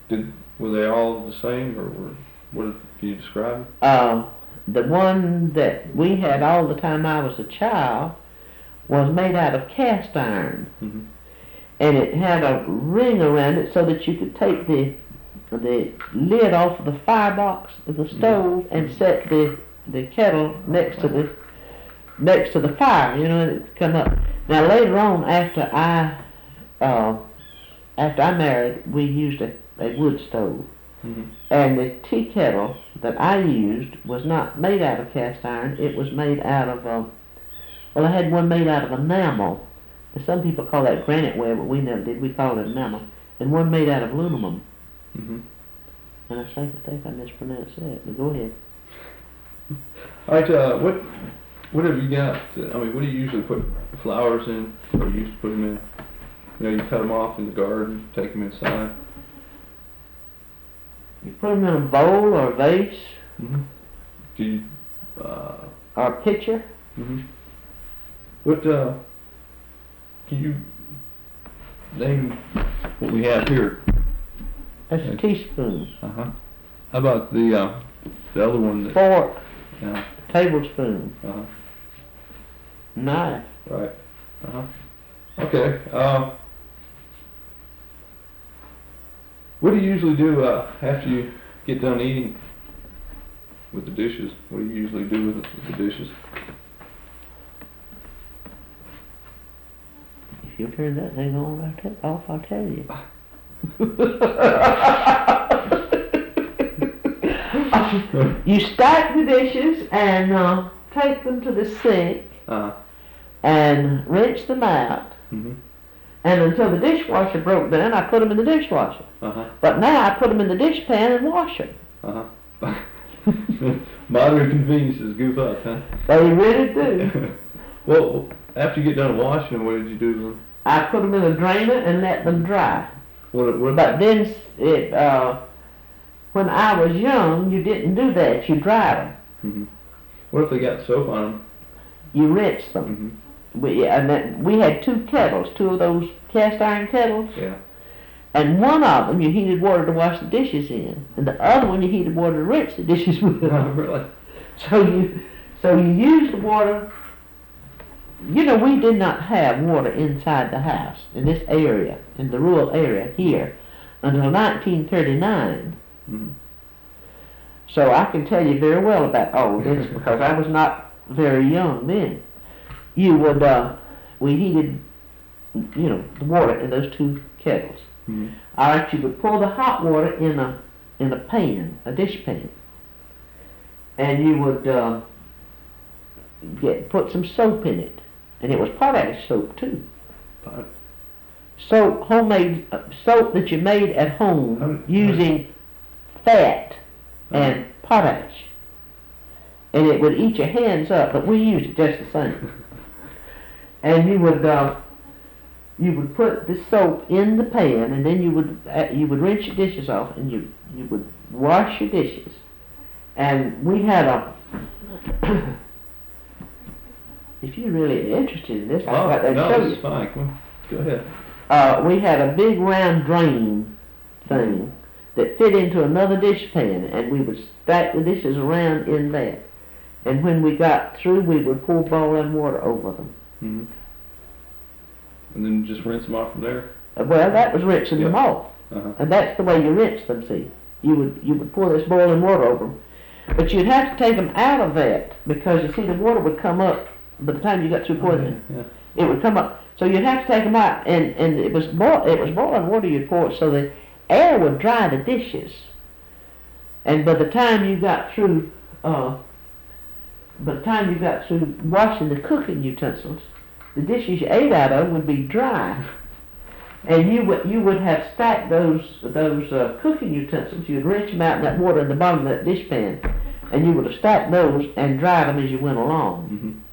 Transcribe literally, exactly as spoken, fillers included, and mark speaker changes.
Speaker 1: Did were they all the same, or were, what can you describe them?
Speaker 2: Uh, the one that we had all the time I was a child was made out of cast iron,
Speaker 1: Mm-hmm.
Speaker 2: and it had a ring around it so that you could take the the lid off of the firebox of the stove mm-hmm. and set the the kettle next to the next to the fire, you know, and it'd come up. Now later on, after I uh, after I married, we used a, a wood stove.
Speaker 1: Mm-hmm.
Speaker 2: And the tea kettle that I used was not made out of cast iron. It was made out of, uh, well, I had one made out of enamel. And some people call that granite ware, but we never did. We called it enamel. And one made out of aluminum.
Speaker 1: Mm-hmm.
Speaker 2: And I think, I think I mispronounced that, but go ahead.
Speaker 1: All right, uh, what, what have you got, uh, I mean, what do you usually put flowers in, or you used to put them in? You know, you cut them off in the garden, take them inside.
Speaker 2: You put them in a bowl or a vase.
Speaker 1: Mm-hmm. Do you, uh...
Speaker 2: or a pitcher.
Speaker 1: Mm-hmm. What, uh, can you name what we have here?
Speaker 2: That's a teaspoon.
Speaker 1: Uh-huh. How about the, uh, the other one? That,
Speaker 2: fork.
Speaker 1: Yeah.
Speaker 2: Tablespoon.
Speaker 1: Uh-huh.
Speaker 2: Knife.
Speaker 1: Right. Uh-huh. Okay. Uh, what do you usually do uh, after you get done eating with the dishes? What do you usually do with the, with the dishes?
Speaker 2: If you turn that thing on, I'll t- off, I'll tell you. You stack the dishes and uh, take them to the sink
Speaker 1: uh-huh.
Speaker 2: and rinse them out.
Speaker 1: Mm-hmm.
Speaker 2: And until the dishwasher broke down, I put them in the dishwasher.
Speaker 1: Uh-huh.
Speaker 2: But now I put them in the dishpan and wash them.
Speaker 1: Uh-huh. Modern conveniences goof up, huh?
Speaker 2: They really do.
Speaker 1: Well, after you get done washing them, what did you do to them?
Speaker 2: I put them in a drainer and let them dry.
Speaker 1: What, what
Speaker 2: but then, it, uh, when I was young, you didn't do that. You dried them.
Speaker 1: Mm-hmm. What if they got soap on them?
Speaker 2: You rinsed them.
Speaker 1: Mm-hmm.
Speaker 2: We, and then we had two kettles, two of those cast iron kettles.
Speaker 1: Yeah.
Speaker 2: And one of them you heated water to wash the dishes in, and the other one you heated water to rinse the dishes with.
Speaker 1: Oh, really?
Speaker 2: So you, so you use the water. You know, we did not have water inside the house in this area, in the rural area here, until nineteen thirty-nine.
Speaker 1: Mm-hmm.
Speaker 2: So I can tell you very well about all this because I was not very young then. You would, uh, we heated, you know, the water in those two kettles.
Speaker 1: Mm-hmm.
Speaker 2: All right, you would pour the hot water in a in a pan, a dish pan, and you would uh, get put some soap in it, and it was potash soap too.
Speaker 1: Pot.
Speaker 2: Soap, homemade uh, soap that you made at home
Speaker 1: how,
Speaker 2: using fat
Speaker 1: how,
Speaker 2: and potash, and it would eat your hands up, but we used it just the same. And you would. Uh, You would put the soap in the pan, and then you would uh, you would rinse your dishes off, and you you would wash your dishes. And we had a. If you're really interested in this,
Speaker 1: oh,
Speaker 2: I've got that
Speaker 1: no,
Speaker 2: show you.
Speaker 1: it's fine. Come on. Go ahead.
Speaker 2: Uh, we had a big round drain thing that fit into another dish pan, and we would stack the dishes around in that. And when we got through, we would pour boiling water over them.
Speaker 1: Mm-hmm. And then just rinse them off from there?
Speaker 2: Well, that was rinsing
Speaker 1: yep.
Speaker 2: them off.
Speaker 1: Uh-huh.
Speaker 2: And that's the way you rinse them, see. You would you would pour this boiling water over them. But you'd have to take them out of that because, you see, the water would come up by the time you got through pouring it.
Speaker 1: Oh, yeah, yeah.
Speaker 2: It would come up. So you'd have to take them out, and, and it was boil, it was boiling water you'd pour it so the air would dry the dishes. And by the time you got through, uh, by the time you got through washing the cooking utensils, the dishes you ate out of would be dry, and you would you would have stacked those those uh, cooking utensils. You'd rinse them out in that water in the bottom of that dish pan, and you would have stacked those and dried them as you went along.
Speaker 1: Mm-hmm.